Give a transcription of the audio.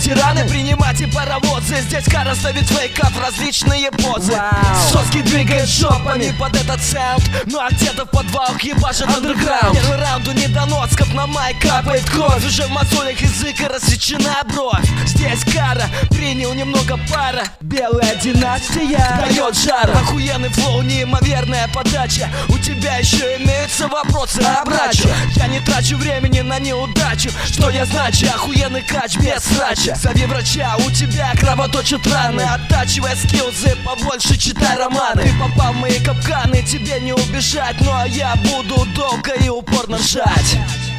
ветераны, принимайте паровозы. Здесь Кара ставит фейкап, различные позы. Соски двигает жопами под этот саунд. Ну а где-то в подвалах ебашит андерграунд. Первый раунд у недоносков, на майк капает кровь. Уже в мозолях языка рассечена бровь. Здесь Кара, принял немного пара. Белая династия дает жар. Охуенный флоу, неимоверная подача. У тебя еще имеются вопросы о брачу. Я не трачу времени на неудачу. Что я значу? Охуенный кач без срача. Зови врача, у тебя кровоточат раны. Оттачивай скиллзы, побольше читай романы. Ты попал в мои капканы, тебе не убежать. Ну а я буду долго и упорно жать.